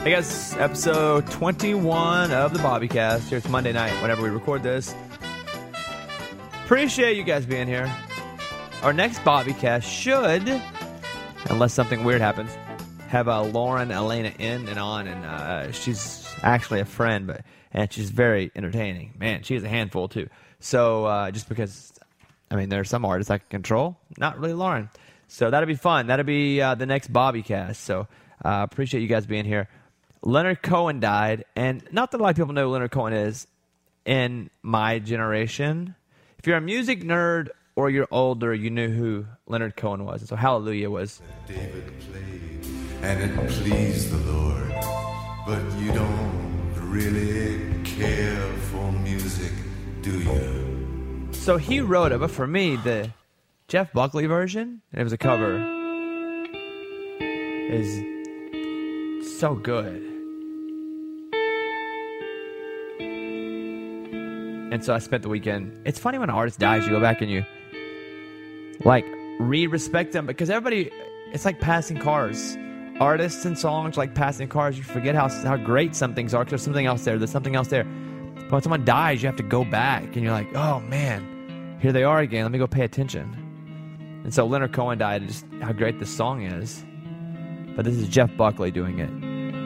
Hey guys, episode 21 of the Bobbycast. Here it's Monday night whenever we record this. Appreciate you guys being here. Our next Bobbycast should, unless something weird happens, have Lauren Elena in and on, and she's actually a friend, and she's very entertaining. Man, she is a handful too. So just because, I mean, there are some artists I can control, not really Lauren. So that'll be fun. That'll be the next Bobbycast. So appreciate you guys being here. Leonard Cohen died, and not that a lot of people know who Leonard Cohen is in my generation. If you're a music nerd or you're older, you knew who Leonard Cohen was. And so Hallelujah was. David played, and it pleased the Lord, but you don't really care for music, do you? So he wrote it, but for me, the Jeff Buckley version, and it was a cover, is so good. And so I spent the weekend. It's funny when an artist dies, you go back and you re-respect them, because everybody, it's like passing cars. Artists and songs like passing cars. You forget how great some things are because there's something else there. There's something else there. But when someone dies, you have to go back and you're like, oh man, here they are again. Let me go pay attention. And so Leonard Cohen died, and just how great this song is. But this is Jeff Buckley doing it.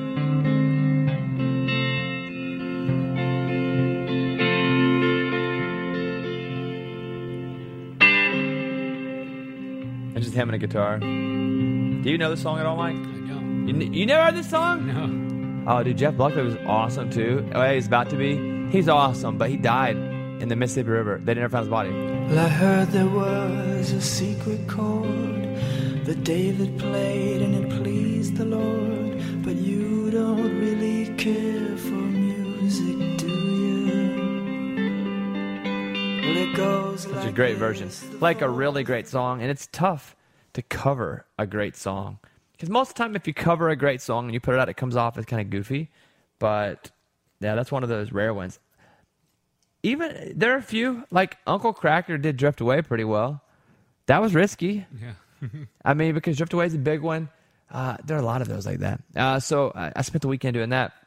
It's just him and a guitar. Do you know this song at all, Mike? I don't. You never heard this song? No. Oh, dude, Jeff Buckley was awesome, too. Oh, he's about to be. He's awesome, but he died in the Mississippi River. They never found his body. Well, I heard there was a secret chord that David played and it pleased the Lord, but you don't really care for music, do you? Well, it goes Such like a great this. version. Like a really great song, and it's tough to cover a great song. Because most of the time, if you cover a great song and you put it out, it comes off as kind of goofy. But, yeah, that's one of those rare ones. Even, there are a few, like Uncle Kracker did Drift Away pretty well. That was risky. Yeah. I mean, because Drift Away is a big one. There are a lot of those like that. So I spent the weekend doing that.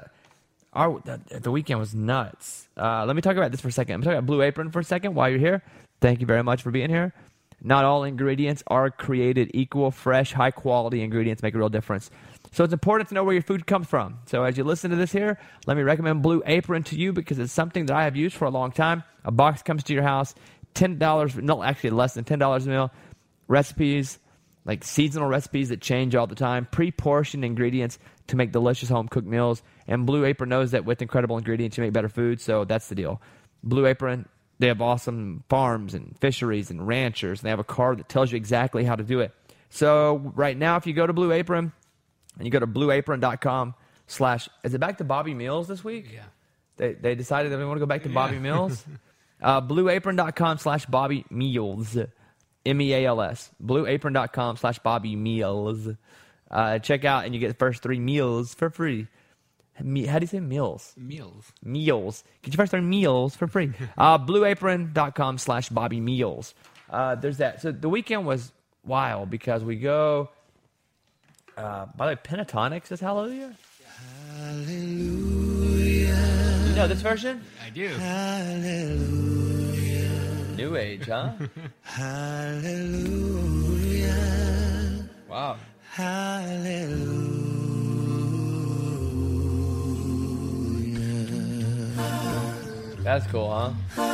The weekend was nuts. Let me talk about this for a second. I'm talking about Blue Apron for a second while you're here. Thank you very much for being here. Not all ingredients are created equal. Fresh, high-quality ingredients make a real difference. So it's important to know where your food comes from. So as you listen to this here, let me recommend Blue Apron to you because it's something that I have used for a long time. A box comes to your house, $10, no, actually less than $10 a meal. Recipes, like seasonal recipes that change all the time. Pre-portioned ingredients to make delicious home-cooked meals. And Blue Apron knows that with incredible ingredients, you make better food. So that's the deal. Blue Apron, they have awesome farms and fisheries and ranchers. And they have a card that tells you exactly how to do it. So right now, if you go to Blue Apron, and you go to blueapron.com/ is it back to Bobby Meals this week? Yeah. They decided that they want to go back to Bobby Meals. Blueapron.com/ Bobby Meals. MEALS. Blueapron.com / Bobby Meals. Check out and you get the first 3 meals for free. How do you say meals? Meals. Get your first 3 meals for free. Blueapron.com / Bobby Meals. There's that. So the weekend was wild because we go. By the way, Pentatonics is Hallelujah. Hallelujah. You know this version? I do. Hallelujah. New Age, huh? Hallelujah. Wow. Hallelujah. That's cool, huh?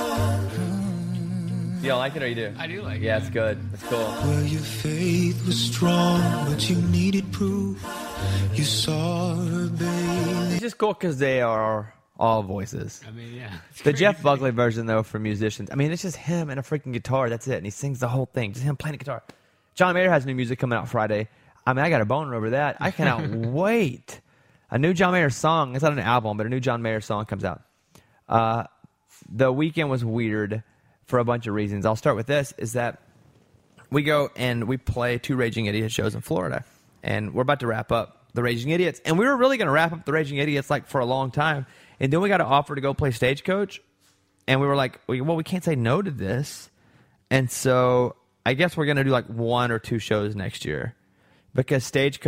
You don't like it or you do? I do like it. Yeah, it's good. It's cool. Well, your faith was strong, but you needed proof. You saw her baby. It's just cool because they are all voices. I mean, yeah. It's The crazy. Jeff Buckley version, though, for musicians, I mean, it's just him and a freaking guitar. That's it. And he sings the whole thing. Just him playing the guitar. John Mayer has new music coming out Friday. I mean, I got a boner over that. I cannot wait. A new John Mayer song. It's not an album, but a new John Mayer song comes out. The weekend was weird for a bunch of reasons. I'll start with this, is that we go and we play 2 Raging Idiot shows in Florida. And we're about to wrap up the Raging Idiots. And we were really going to wrap up the Raging Idiots like for a long time. And then we got an offer to go play Stagecoach. And we were like, well, we can't say no to this. And so I guess we're going to do like 1 or 2 shows next year. Because Stagecoach,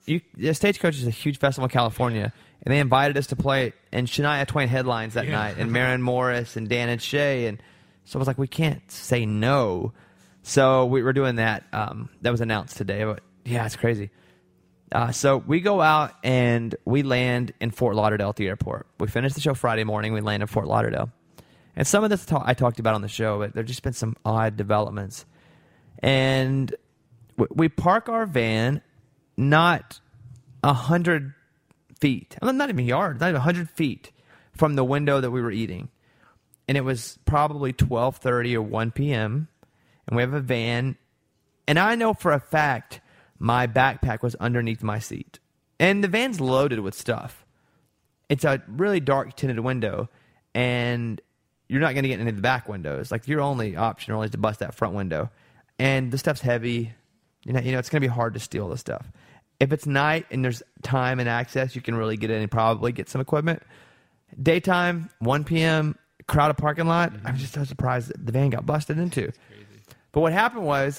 the Stagecoach is a huge festival in California, and they invited us to play, and Shania Twain headlines that night, and Maren Morris and Dan and Shay, and so I was like, we can't say no. So we were doing that. That was announced today, but yeah, it's crazy. So we go out and we land in Fort Lauderdale at the airport. We finished the show Friday morning. We land in Fort Lauderdale. And some of this I talked about on the show, but there have just been some odd developments. And we park our van not 100 feet, not even yards, not even 100 feet from the window that we were eating. And it was probably 12:30 or 1 p.m. And we have a van. And I know for a fact my backpack was underneath my seat. And the van's loaded with stuff. It's a really dark tinted window. And you're not going to get into the back windows. Like, your only option really is to bust that front window. And the stuff's heavy. You know, it's going to be hard to steal the stuff. If it's night and there's time and access, you can really get in and probably get some equipment. Daytime, 1 p.m., crowded parking lot. I'm just so surprised that the van got busted into. But what happened was,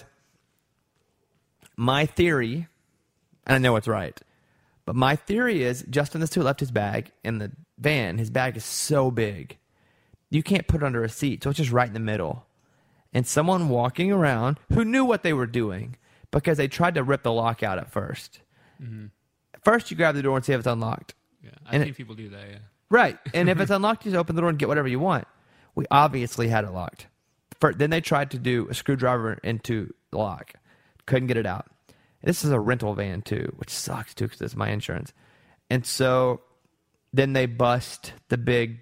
my theory, and I know it's right, but my theory is Justin this too left his bag in the van. His bag is so big, you can't put it under a seat, so it's just right in the middle. And someone walking around who knew what they were doing, because they tried to rip the lock out at first. First, you grab the door and see if it's unlocked. Yeah, I've seen people do that, yeah. Right. And if it's unlocked, you just open the door and get whatever you want. We obviously had it locked. Then they tried to do a screwdriver into the lock. Couldn't get it out. And this is a rental van, too, which sucks, too, because it's my insurance. And so then they bust the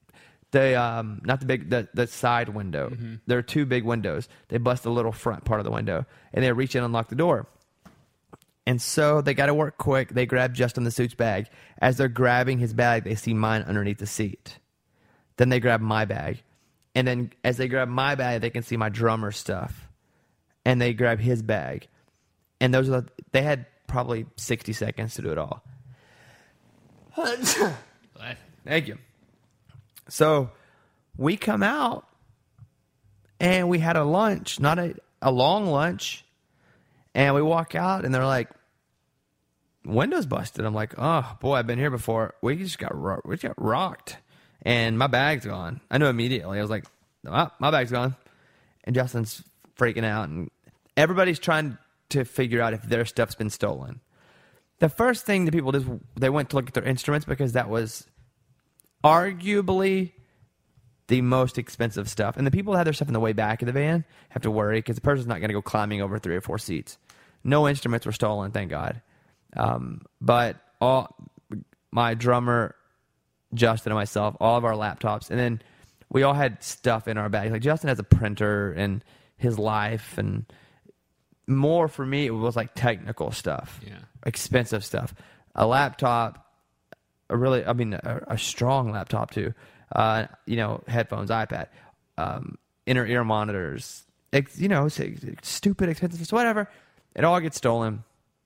side window. There are two big windows. They bust the little front part of the window, and they reach in and unlock the door. And so they got to work quick. They grab Justin the Suit's bag. As they're grabbing his bag, they see mine underneath the seat. Then they grab my bag. And then as they grab my bag, they can see my drummer stuff. And they grab his bag. And they had probably 60 seconds to do it all. Thank you. So we come out, and we had a lunch, not a long lunch. And we walk out, and they're like, "Window's busted." I'm like, "Oh boy, I've been here before. We just got rocked, and my bag's gone." I knew immediately. I was like, "Oh, my bag's gone," and Justin's freaking out, and everybody's trying to figure out if their stuff's been stolen. The first thing that people did is they went to look at their instruments, because that was arguably the most expensive stuff. And the people that had their stuff in the way back of the van have to worry, because the person's not going to go climbing over 3 or 4 seats. No instruments were stolen, thank God. But all my drummer, Justin, and myself, all of our laptops, and then we all had stuff in our bag. Like, Justin has a printer and his life, and more for me, it was like technical stuff, expensive stuff. A laptop, a strong laptop too. Headphones, iPad, inner ear monitors, stupid expensive, whatever. It all gets stolen.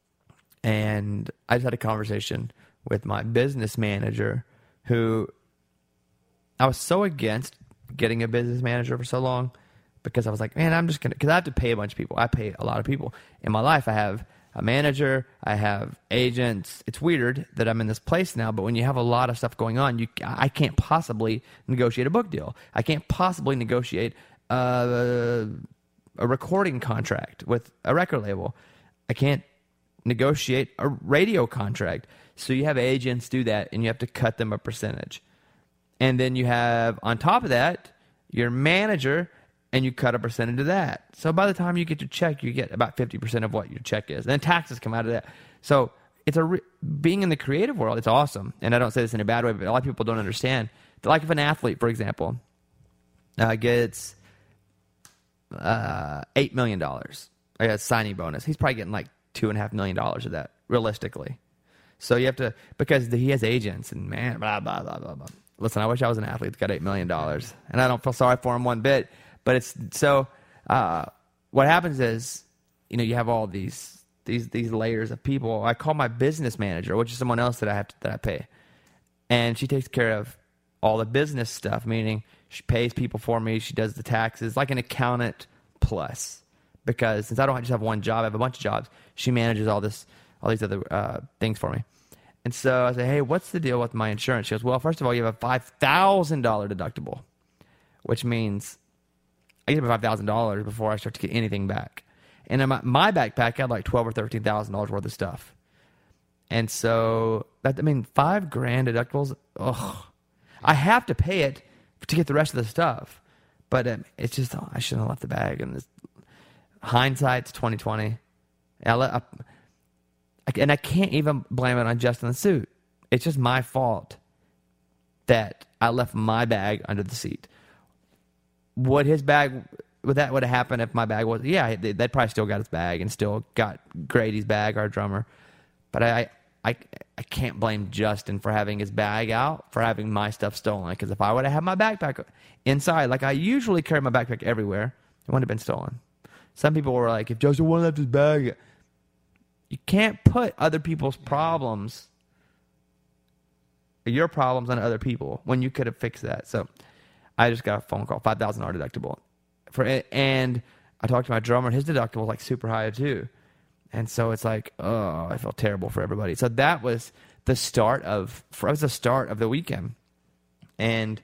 And I just had a conversation with my business manager, who I was so against getting a business manager for so long, because I was like, man, I'm just going to, because I have to pay a bunch of people. I pay a lot of people. In my life, I have a manager, I have agents. It's weird that I'm in this place now, but when you have a lot of stuff going on, I can't possibly negotiate a book deal. I can't possibly negotiate a recording contract with a record label. I can't negotiate a radio contract. So you have agents do that, and you have to cut them a percentage. And then you have, on top of that, your manager, and you cut a percentage of that. So by the time you get your check, you get about 50% of what your check is. And then taxes come out of that. So it's being in the creative world, it's awesome. And I don't say this in a bad way, but a lot of people don't understand. Like, if an athlete, for example, gets $8 million, a signing bonus, he's probably getting like $2.5 million of that, realistically. So you have to, because he has agents, and man, blah, blah, blah, blah, blah. Listen, I wish I was an athlete that got $8 million. And I don't feel sorry for him one bit. But it's so. What happens is, you have all these layers of people. I call my business manager, which is someone else that I pay, and she takes care of all the business stuff. Meaning, she pays people for me. She does the taxes, like an accountant plus. Because since I don't just have one job, I have a bunch of jobs. She manages all all these other things for me. And so I said, hey, what's the deal with my insurance? She goes, well, first of all, you have a $5,000 deductible, which means I get about $5,000 before I start to get anything back. And in my backpack had like $12,000 or $13,000 worth of stuff. And so $5,000 deductibles. Ugh, I have to pay it to get the rest of the stuff. But it's just, I shouldn't have left the bag. And this hindsight's 2020. And I can't even blame it on Justin the suit. It's just my fault that I left my bag under the seat. Would that would have happened if my bag was? Yeah, they'd probably still got his bag and still got Grady's bag, our drummer. But I can't blame Justin for having his bag out, for having my stuff stolen. Because if I would have had my backpack inside, like I usually carry my backpack everywhere, it wouldn't have been stolen. Some people were like, if Justin wouldn't have left his bag, you can't put other people's problems, your problems, on other people when you could have fixed that. So I just got a phone call, $5,000 deductible. And I talked to my drummer, and his deductible was like super high too. And so it's like, oh, I felt terrible for everybody. So that was the start of the weekend. And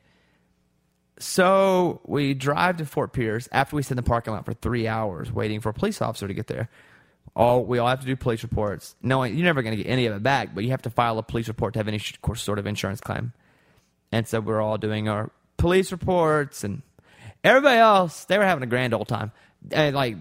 so we drive to Fort Pierce after we sit in the parking lot for 3 hours waiting for a police officer to get there. We all have to do police reports. No, you're never going to get any of it back, but you have to file a police report to have any sort of insurance claim. And so we're all doing our police reports, and everybody else, they were having a grand old time. And like,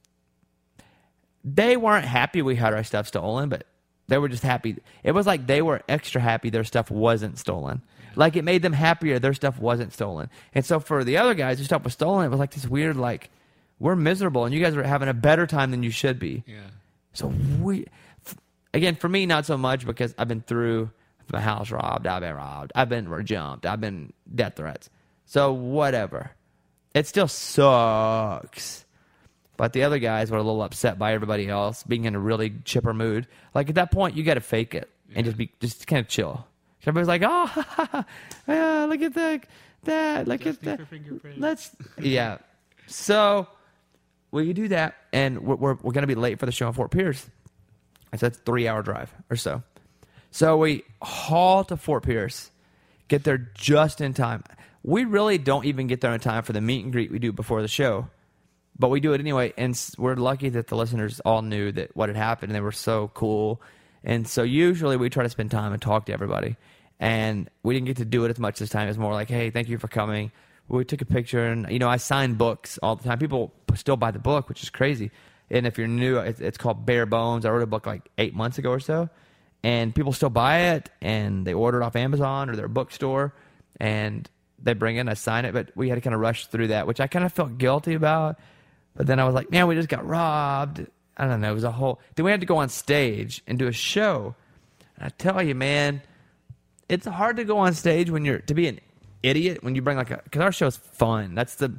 they weren't happy we had our stuff stolen, but they were just happy. It was like they were extra happy their stuff wasn't stolen. Like, it made them happier their stuff wasn't stolen. And so for the other guys whose stuff was stolen, it was like this weird, like, we're miserable, and you guys are having a better time than you should be. Yeah. So again, for me, not so much, because I've been through my house robbed, I've been jumped, I've been death threats. So whatever. It still sucks. But the other guys were a little upset by everybody else being in a really chipper mood. Like, at that point, you got to fake it and just kind of chill. Everybody's like, oh, yeah, look at that, look at that. Yeah. So we do that, and we're going to be late for the show in Fort Pierce. It's a 3-hour drive or so. So we haul to Fort Pierce, get there just in time. We really don't even get there in time for the meet and greet we do before the show, but we do it anyway, and we're lucky that the listeners all knew that what had happened, and they were so cool. And so usually we try to spend time and talk to everybody, and we didn't get to do it as much this time. It was more like, hey, thank you for coming. We took a picture, and, I sign books all the time. People still buy the book, which is crazy. And if you're new, it's called Bare Bones. I wrote a book like 8 months ago or so, and people still buy it, and they order it off Amazon or their bookstore, and they bring it, and I sign it. But we had to kind of rush through that, which I kind of felt guilty about. But then I was like, man, we just got robbed. I don't know. It was a whole... Then we had to go on stage and do a show. And I tell you, man, it's hard to go on stage to be an idiot when you bring because our show is fun.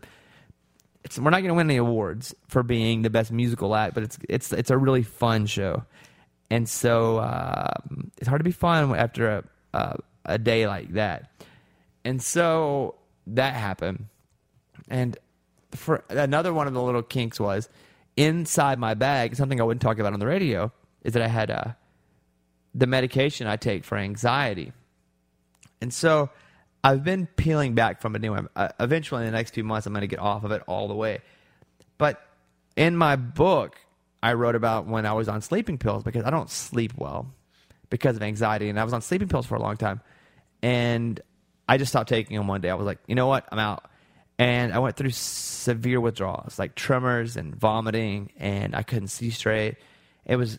We're not going to win any awards for being the best musical act, but it's a really fun show. And so it's hard to be fun after a day like that. And so that happened. And for another one of the little kinks was inside my bag, something I wouldn't talk about on the radio, is that I had the medication I take for anxiety. And so I've been peeling back from it anyway. Eventually, in the next few months, I'm going to get off of it all the way. But in my book, I wrote about when I was on sleeping pills, because I don't sleep well because of anxiety. And I was on sleeping pills for a long time. And I just stopped taking them one day. I was like, you know what? I'm out. And I went through severe withdrawals, like tremors and vomiting, and I couldn't see straight. It was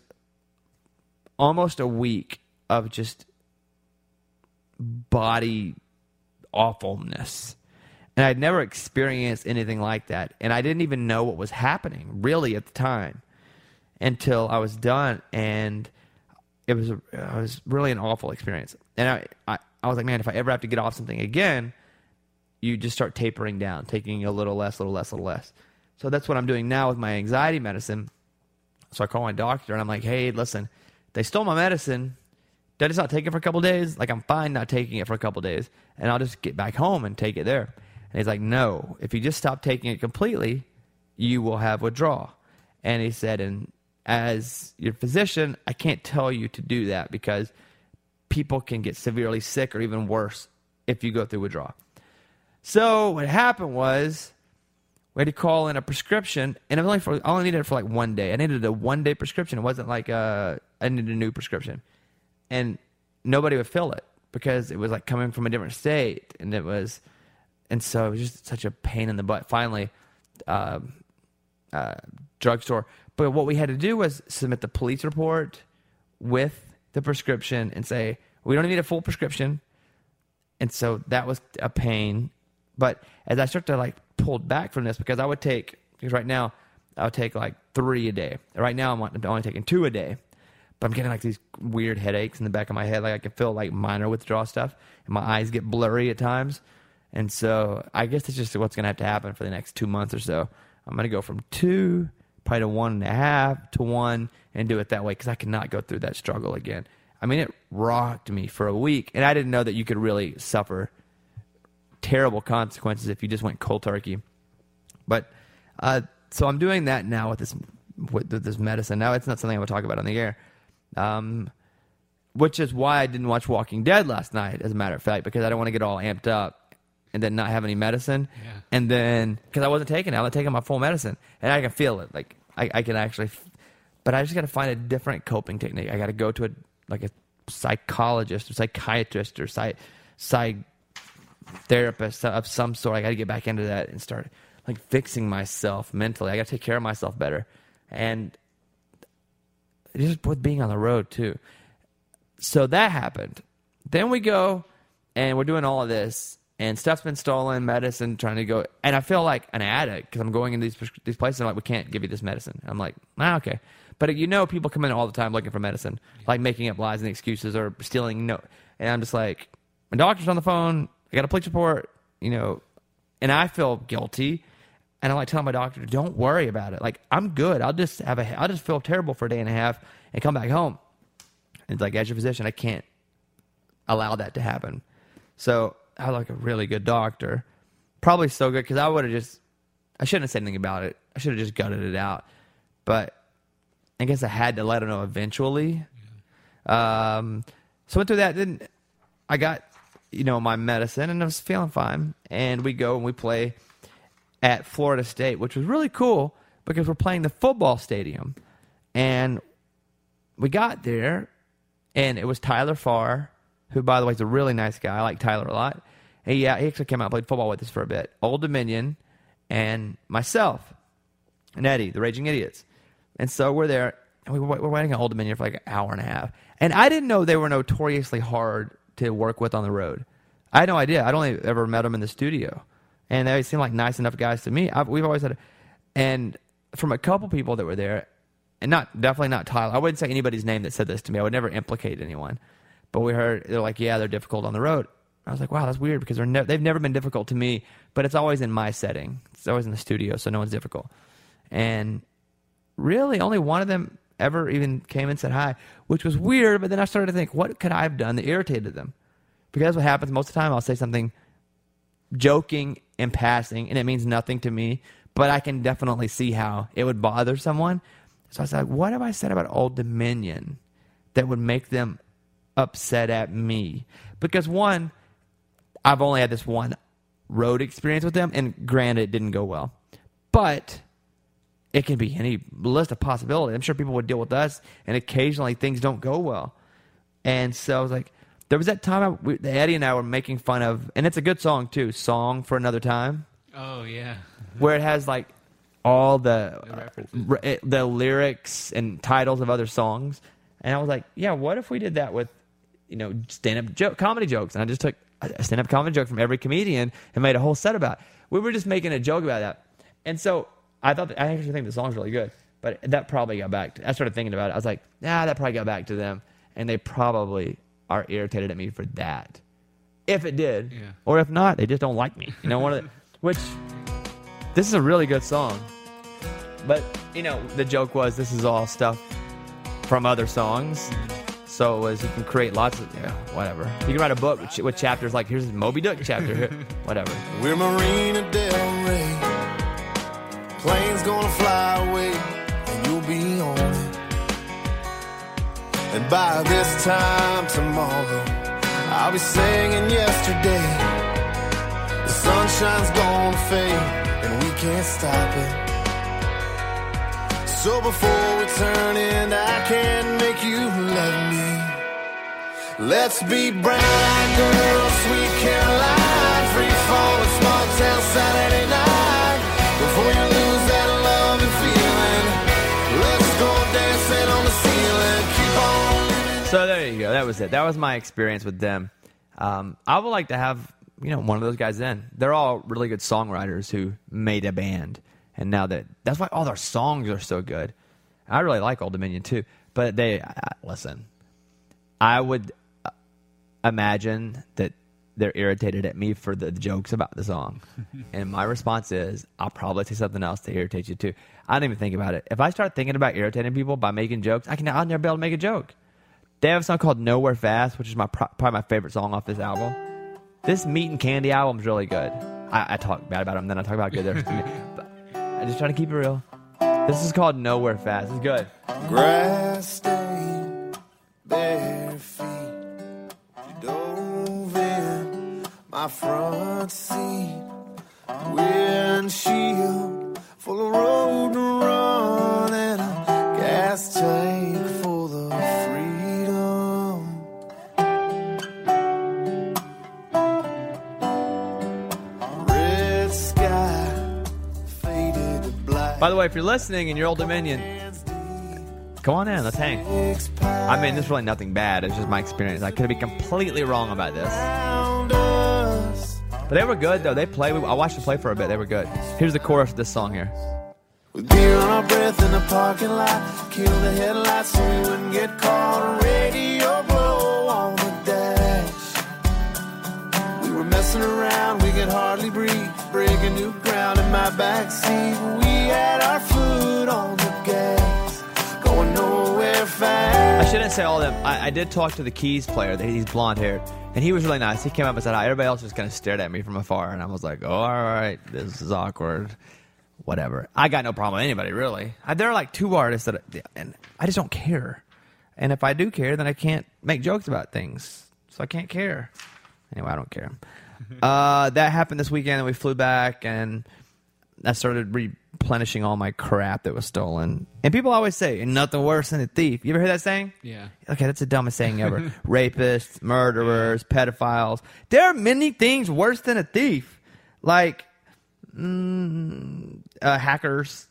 almost a week of just body awfulness. And I'd never experienced anything like that. And I didn't even know what was happening, really, at the time, until I was done. And it was really an awful experience. And I was like, man, if I ever have to get off something again, you just start tapering down, taking a little less. So that's what I'm doing now with my anxiety medicine. So I call my doctor, and I'm like, hey, listen, they stole my medicine. Did I just not take it for a couple of days? Like, I'm fine not taking it for a couple of days, and I'll just get back home and take it there. And he's like, no, if you just stop taking it completely, you will have withdrawal. And he said, and as your physician, I can't tell you to do that because people can get severely sick or even worse if you go through withdrawal. So what happened was we had to call in a prescription, and I only needed it for like 1 day. I needed a 1 day prescription. It wasn't like I needed a new prescription. And nobody would fill it because it was like coming from a different state. And so it was just such a pain in the butt. Finally, drugstore. But what we had to do was submit the police report with the prescription and say, we don't need a full prescription. And so that was a pain. But as I start to like pull back from this, because right now I would take like 3 a day. Right now I'm only taking 2 a day. But I'm getting like these weird headaches in the back of my head. Like I can feel like minor withdrawal stuff. And my eyes get blurry at times. And so I guess it's just what's going to have to happen for the next 2 months or so. I'm going to go from 2 probably to 1.5 to 1 and do it that way because I cannot go through that struggle again. I mean, it rocked me for a week. And I didn't know that you could really suffer terrible consequences if you just went cold turkey. But so I'm doing that now with this medicine. Now it's not something I would talk about on the air. Which is why I didn't watch Walking Dead last night, as a matter of fact, because I don't want to get all amped up and then not have any medicine. Yeah. And then, because I wasn't taking it, I was taking my full medicine. And I can feel it. Like, I can actually, but I just got to find a different coping technique. I got to go to a psychologist or psychiatrist or therapist of some sort. I got to get back into that and start like fixing myself mentally. I got to take care of myself better. And just with being on the road too. So that happened. Then we go and we're doing all of this and stuff's been stolen, medicine, trying to go. And I feel like an addict because I'm going into these places and like, we can't give you this medicine. I'm like, okay. But people come in all the time looking for medicine, like making up lies and excuses or stealing. And I'm just like, my doctor's on the phone. I got a police report, and I feel guilty. And I'm like telling my doctor, don't worry about it. Like, I'm good. I'll just feel terrible for a day and a half and come back home. And it's like, as your physician, I can't allow that to happen. So I was like a really good doctor. Probably so good because I shouldn't have said anything about it. I should have just gutted it out. But I guess I had to let him know eventually. Yeah. So I went through that. Then I got, my medicine and I was feeling fine. And we go and we play at Florida State, which was really cool because we're playing the football stadium. And we got there, and it was Tyler Farr, who, by the way, is a really nice guy. I like Tyler a lot. He actually came out and played football with us for a bit. Old Dominion and myself and Eddie, the Raging Idiots. And so we're there, and we're waiting at Old Dominion for like an hour and a half. And I didn't know they were notoriously hard to work with on the road. I had no idea. I'd only ever met them in the studio. And they seemed like nice enough guys to me. We've always had and from a couple people that were there, and definitely not Tyler. I wouldn't say anybody's name that said this to me. I would never implicate anyone. But we heard, they're like, yeah, they're difficult on the road. I was like, wow, that's weird because they've never been difficult to me, but it's always in my setting. It's always in the studio, so no one's difficult. And really, only one of them ever even came and said hi, which was weird, but then I started to think, what could I have done that irritated them? Because that's what happens most of the time. I'll say something joking in passing, and it means nothing to me, but I can definitely see how it would bother someone. So I was like, what have I said about Old Dominion that would make them upset at me? Because one, I've only had this one road experience with them, and granted, it didn't go well. But it can be any list of possibilities. I'm sure people would deal with us, and occasionally things don't go well. And so I was like, there was that time Eddie and I were making fun of, and it's a good song too, Song for Another Time. Oh, yeah. Where it has like all the lyrics and titles of other songs. And I was like, yeah, what if we did that with, stand-up comedy jokes? And I just took a stand-up comedy joke from every comedian and made a whole set about it. We were just making a joke about that. And so I actually think the song's really good. But that probably got back I started thinking about it. I was like, that probably got back to them. And they probably are irritated at me for that. If it did. Yeah. Or if not, they just don't like me. Which, this is a really good song. But, the joke was this is all stuff from other songs. So it was, you can create lots of, whatever. You can write a book with chapters like, here's Moby Dick chapter, whatever. We're Marina Del Rey. Plane's gonna fly away, and you'll be on it. By this time tomorrow, I'll be singing yesterday. The sunshine's gonna fade, and we can't stop it. So before we turn in, I can't make you love me. Let's be brown girls, sweet Caroline, free falling small town Saturday night. Before you lose that love and feeling, let's go dancing on the ceiling. Keep on living. So there you go. That was it. That was my experience with them. I would like to have one of those guys in. They're all really good songwriters who made a band, and now that's why all their songs are so good. I really like Old Dominion too, but listen. I would imagine that they're irritated at me for the jokes about the song. And my response is, I'll probably say something else to irritate you too. I don't even think about it. If I start thinking about irritating people by making jokes, I'll never be able to make a joke. They have a song called Nowhere Fast, which is probably my favorite song off this album. This Meat and Candy album is really good. I talk bad about them, then I talk about how good they're. But I just try to keep it real. This is called Nowhere Fast. It's good. Grass stained, bare feet. Dove in my front seat, windshield full of road to run, and a gas tank full of freedom. Red sky faded to black. By the way, if you're listening and you're Old Dominion, come on in, let's hang. I mean, this is really nothing bad. It's just my experience. I could be completely wrong about this. But they were good, though. They played. I watched them play for a bit. They were good. Here's the chorus of this song here. With beer on our breath in the parking lot, kill the headlights so we wouldn't get caught. Radio blow on the dash. We were messing around, we could hardly breathe, breaking new ground in my backseat. We had our foot on the gas, going nowhere fast. I shouldn't say all of them. I did talk to the keys player. He's blonde haired, and he was really nice. He came up and said hi. Everybody else just kind of stared at me from afar, and I was like, "Oh, all right, this is awkward." Whatever. I got no problem with anybody, really. There are like two artists and I just don't care. And if I do care, then I can't make jokes about things, so I can't care. Anyway, I don't care. That happened this weekend, and we flew back, and I started replenishing all my crap that was stolen. And people always say, "Ain't nothing worse than a thief." You ever hear that saying? Yeah. Okay, that's the dumbest saying ever. Rapists, murderers, pedophiles. There are many things worse than a thief. Like hackers.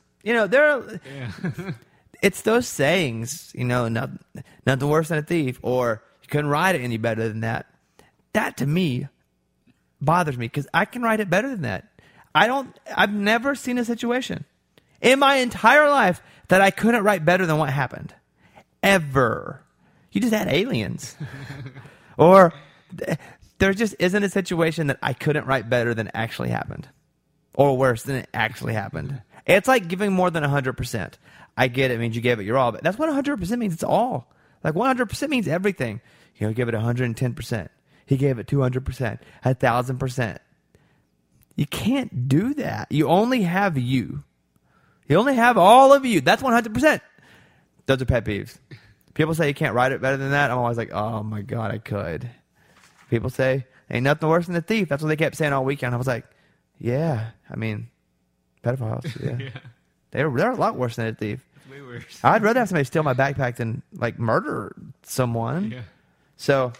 It's those sayings, nothing worse than a thief, or you couldn't write it any better than that. That to me bothers me because I can write it better than that. I've never seen a situation in my entire life that I couldn't write better than what happened. Ever. You just had aliens. Or there just isn't a situation that I couldn't write better than actually happened. Or worse than it actually happened. It's like giving more than 100%. I get it means you gave it your all, but that's what 100% means. It's all. Like 100% means everything. Give it 110%. He gave it 200%, 1,000%. You can't do that. You only have you. You only have all of you. That's 100%. Those are pet peeves. People say you can't write it better than that. I'm always like, oh my God, I could. People say, ain't nothing worse than a thief. That's what they kept saying all weekend. I was like, yeah, I mean, pedophiles, yeah. Yeah. They're a lot worse than a thief. It's way worse. I'd rather have somebody steal my backpack than, like, murder someone. Yeah. So,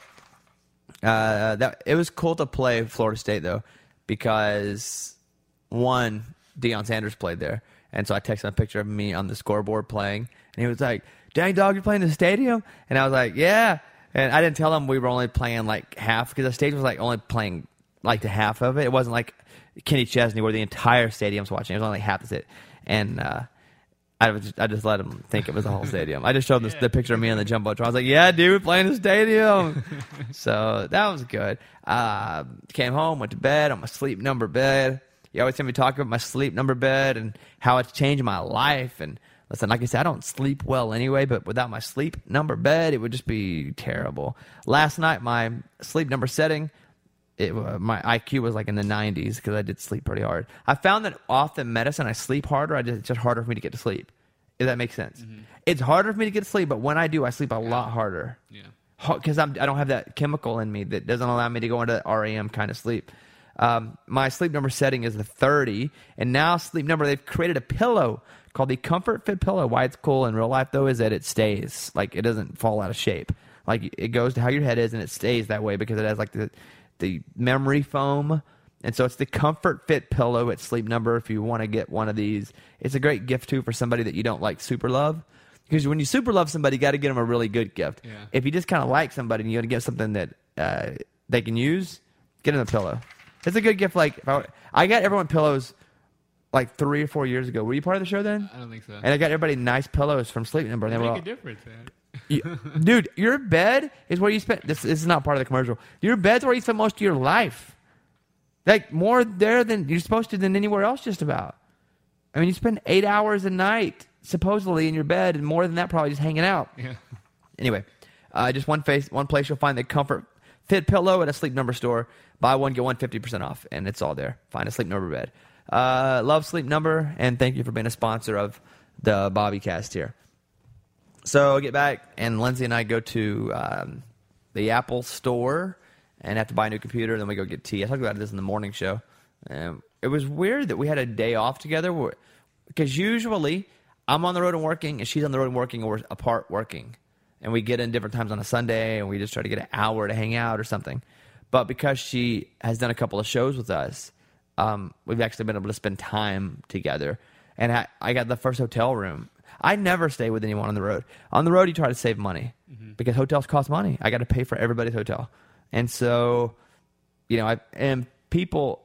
it was cool to play Florida State, though, because, one, Deion Sanders played there. And so I texted him a picture of me on the scoreboard playing. And he was like, dang, dog, you're playing the stadium? And I was like, yeah. And I didn't tell him we were only playing, like, half, because the stadium was, like, only playing, like, the half of it. It wasn't like Kenny Chesney where the entire stadium's watching. It was only like half of it. And I just let him think it was the whole stadium. I just showed him the picture of me on the Jumbotron. I was like, yeah, dude, we're playing the stadium. So that was good. Came home, went to bed on my sleep number bed. You always hear me talk about my sleep number bed and how it's changed my life. And listen, like I said, I don't sleep well anyway, but without my sleep number bed, it would just be terrible. Last night, my sleep number setting, my IQ was like in the 90s because I did sleep pretty hard. I found that off the medicine, I sleep harder. It's just harder for me to get to sleep. If that makes sense. It's harder for me to get to sleep, but when I do, I sleep a lot harder. Yeah. Because I don't have that chemical in me that doesn't allow me to go into REM kind of sleep. My sleep number setting is the 30, and now sleep number, they've created a pillow called the Comfort Fit pillow. Why it's cool in real life though is that it stays, like it doesn't fall out of shape. Like it goes to how your head is and it stays that way because it has like the memory foam. And so it's the Comfort Fit pillow at Sleep Number if you want to get one of these. It's a great gift too for somebody that you don't like super love. Because when you super love somebody, you got to get them a really good gift. Yeah. If you just kind of like somebody and you want to get something that they can use, get them a pillow. It's a good gift. Like I got everyone pillows like 3 or 4 years ago. Were you part of the show then? I don't think so. And I got everybody nice pillows from Sleep Number. And they were Make all, a difference, man. dude, your bed is where you spend. This is not part of the commercial. Your bed's where you spend most of your life. Like more there than you're supposed to than anywhere else. Just about. I mean, you spend 8 hours a night supposedly in your bed, and more than that probably just hanging out. Yeah. Anyway, just one place you'll find the Comfort Fit pillow at a Sleep Number store. Buy one, get one 50% off, and it's all there. Find a Sleep Number bed. Love Sleep Number, and thank you for being a sponsor of the Bobbycast here. So get back, and Lindsay and I go to the Apple store and have to buy a new computer. Then we go get tea. I talked about this in the morning show. It was weird that we had a day off together because usually I'm on the road and working, and she's on the road and working, or we're apart working. And we get in different times on a Sunday, and we just try to get an hour to hang out or something. But because she has done a couple of shows with us, we've actually been able to spend time together. And I got the first hotel room. I never stay with anyone on the road. On the road, you try to save money because hotels cost money. I got to pay for everybody's hotel. And so, and people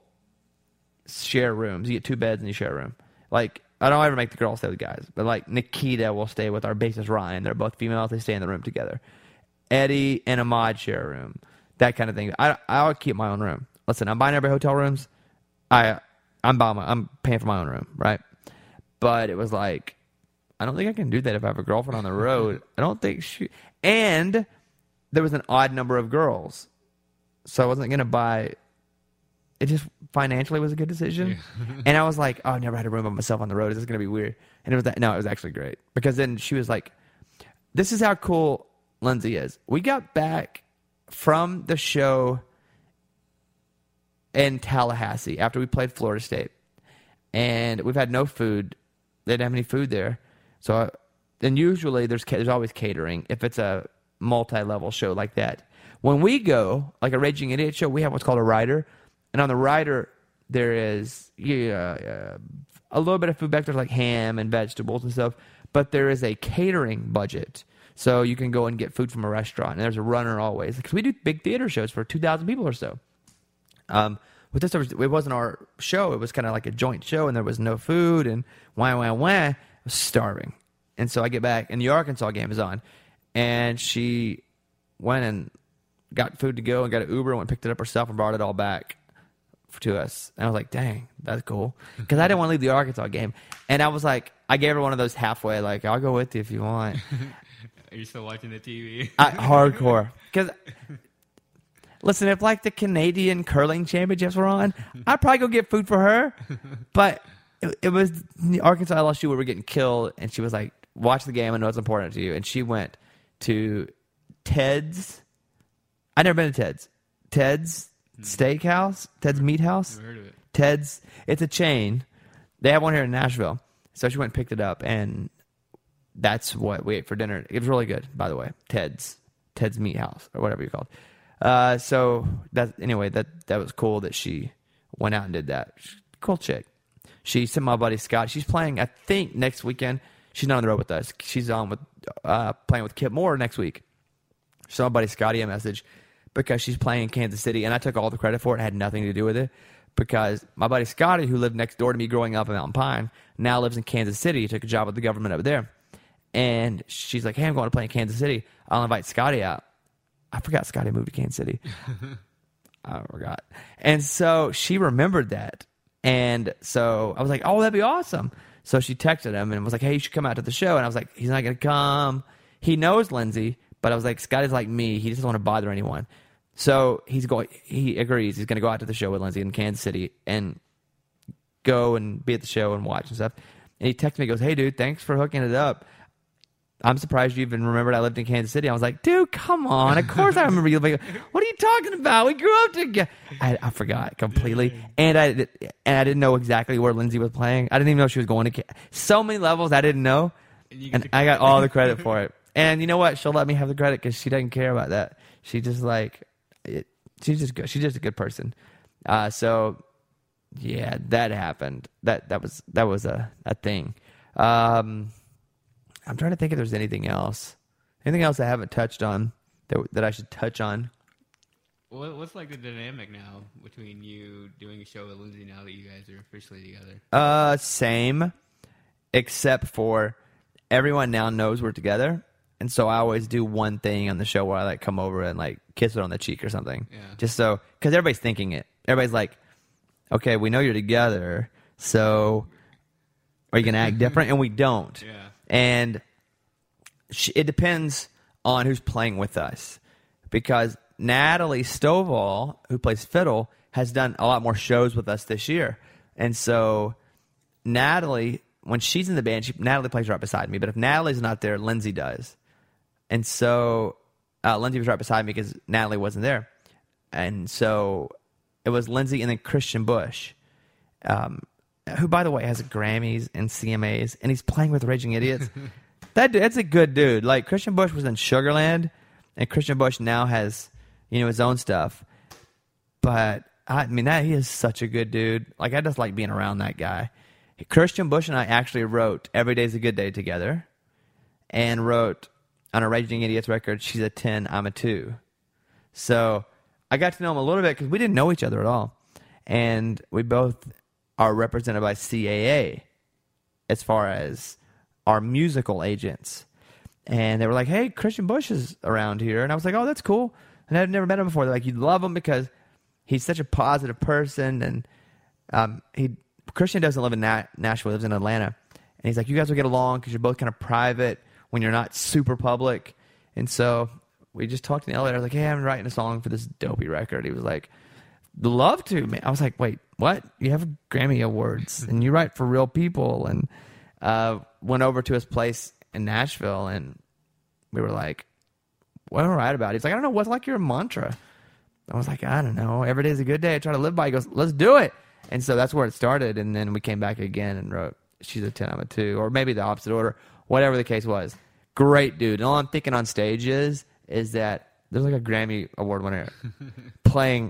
share rooms. You get 2 beds and you share a room. Like, I don't ever make the girls stay with guys, but like Nikita will stay with our bassist Ryan. They're both females. They stay in the room together. Eddie and Ahmad share a room. That kind of thing. I'll keep my own room. Listen, I'm buying everybody hotel rooms. I'm paying for my own room, right? But it was like, I don't think I can do that if I have a girlfriend on the road. I don't think and there was an odd number of girls. So I wasn't going to buy. It just financially was a good decision. Yeah. And I was like, oh, I never had a room by myself on the road. Is this going to be weird? And it was that. No, it was actually great. Because then she was like, this is how cool Lindsay is. We got back from the show in Tallahassee after we played Florida State. And we've had no food. They didn't have any food there. So then usually there's always catering if it's a multi-level show like that. When we go, like a Raging Idiot show, we have what's called a rider. And on the rider, there is a little bit of food back there, like ham and vegetables and stuff. But there is a catering budget. So you can go and get food from a restaurant. And there's a runner always. Because we do big theater shows for 2,000 people or so. With this, it wasn't our show. It was kind of like a joint show. And there was no food. And wah. I was starving. And so I get back. And the Arkansas game is on. And she went and got food to go and got an Uber and went and picked it up herself and brought it all back to us. And I was like, dang, that's cool. Because I didn't want to leave the Arkansas game. And I was like, I gave her one of those halfway, like, I'll go with you if you want. Are you still watching the TV? Hardcore. Because, listen, if like the Canadian curling championships were on, I'd probably go get food for her. But it was the Arkansas LSU where we were getting killed. And she was like, watch the game. I know it's important to you. And she went to Ted's. I've never been to Ted's. Ted's Steakhouse, Ted's Meat House. Never heard of it. Ted's, it's a chain. They have one here in Nashville. So she went and picked it up, and that's what we ate for dinner. It was really good, by the way. Ted's Meat House, or whatever you called. So that was cool that she went out and did that. Cool chick. She sent my buddy Scott. She's playing, I think, next weekend. She's not on the road with us. She's on with playing with Kip Moore next week. So my buddy Scotty a message because she's playing in Kansas City, and I took all the credit for it. It had nothing to do with it because my buddy Scotty, who lived next door to me growing up in Mountain Pine, now lives in Kansas City. He took a job with the government over there. And she's like, hey, I'm going to play in Kansas City. I'll invite Scotty out. I forgot Scotty moved to Kansas City. I forgot. And so she remembered that. And so I was like, oh, that'd be awesome. So she texted him and was like, hey, you should come out to the show. And I was like, he's not going to come. He knows Lindsay. But I was like, Scotty's like me. He doesn't want to bother anyone. So he agrees. He's going to go out to the show with Lindsay in Kansas City and go and be at the show and watch and stuff. And he texted me, he goes, "Hey, dude, thanks for hooking it up. I'm surprised you even remembered I lived in Kansas City." I was like, "Dude, come on. Of course I remember you. Like, what are you talking about? We grew up together." I forgot completely. And I didn't know exactly where Lindsay was playing. I didn't even know she was going to so many levels I didn't know. And I got all the credit for it. And you know what? She'll let me have the credit because she doesn't care about that. She just she's just good. She's just a good person. So yeah, that happened. That was a thing. I'm trying to think if there's anything else. Anything else I haven't touched on that I should touch on? What's like the dynamic now between you doing a show with Lindsay now that you guys are officially together? Same, except for everyone now knows we're together, and so I always do one thing on the show where I like come over and like kiss her on the cheek or something. Yeah. Just so, because everybody's thinking it. Everybody's like, "Okay, we know you're together, so are you gonna act different?" And we don't. Yeah. And it depends on who's playing with us, because Natalie Stovall, who plays fiddle, has done a lot more shows with us this year. And so Natalie, when she's in the band, Natalie plays right beside me. But if Natalie's not there, Lindsay does. And so Lindsay was right beside me because Natalie wasn't there. And so it was Lindsay and then Christian Bush, who, by the way, has Grammys and CMAs, and he's playing with Raging Idiots. That's a good dude. Like, Christian Bush was in Sugarland, and Christian Bush now has, his own stuff. But, he is such a good dude. Like, I just like being around that guy. Christian Bush and I actually wrote Every Day's a Good Day together, and wrote on a Raging Idiots record, She's a 10, I'm a 2. So, I got to know him a little bit because we didn't know each other at all. And we both are represented by CAA as far as our musical agents. And they were like, "Hey, Christian Bush is around here." And I was like, "Oh, that's cool." And I'd never met him before. They're like, "You'd love him because he's such a positive person." And Christian doesn't live in Nashville, he lives in Atlanta. And he's like, "You guys will get along because you're both kind of private when you're not super public." And so we just talked in the elevator. I was like, "Hey, I'm writing a song for this dopey record." He was like, "Love to, man." I was like, "Wait, what? You have Grammy Awards and you write for real people." And went over to his place in Nashville, and we were like, "What do I write about?" He's like, "I don't know. What's like your mantra?" I was like, "I don't know. Every day's a good day. I try to live by." He goes, "Let's do it." And so that's where it started. And then we came back again and wrote She's a 10, I'm a 2, or maybe the opposite order, whatever the case was. Great dude. And all I'm thinking on stage is that there's like a Grammy Award winner playing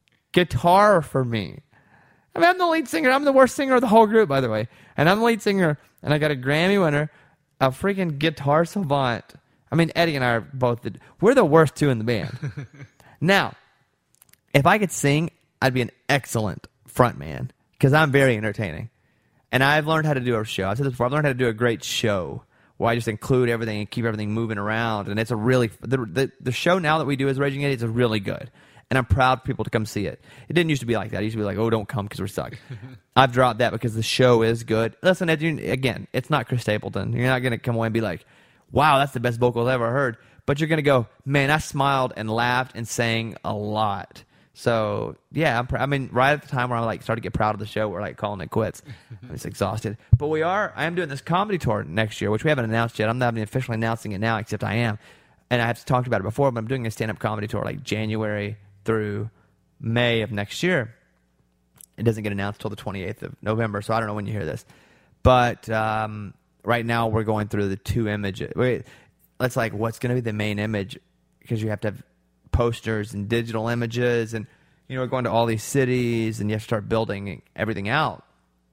guitar for me. I'm the lead singer. I'm the worst singer of the whole group, by the way. And I'm the lead singer, and I got a Grammy winner, a freaking guitar savant. Eddie and I are both we're the worst two in the band. Now, if I could sing, I'd be an excellent front man because I'm very entertaining. And I've learned how to do a show. I've said this before. I've learned how to do a great show where I just include everything and keep everything moving around. And it's a really the show now that we do as Raging Idiots is really good. And I'm proud for people to come see it. It didn't used to be like that. It used to be like, "Oh, don't come because we suck." I've dropped that because the show is good. Listen, again, it's not Chris Stapleton. You're not going to come away and be like, "Wow, that's the best vocals I've ever heard." But you're going to go, "Man, I smiled and laughed and sang a lot." So, yeah, right at the time where I started to get proud of the show, we're like calling it quits. I'm just exhausted. But I am doing this comedy tour next year, which we haven't announced yet. I'm not even officially announcing it now, except I am. And I have talked about it before, but I'm doing a stand-up comedy tour like January through May of next year. It doesn't get announced till the 28th of November, so I don't know when you hear this. But right now we're going through the two images. It's like, what's going to be the main image? Because you have to have posters and digital images, and we're going to all these cities, and you have to start building everything out.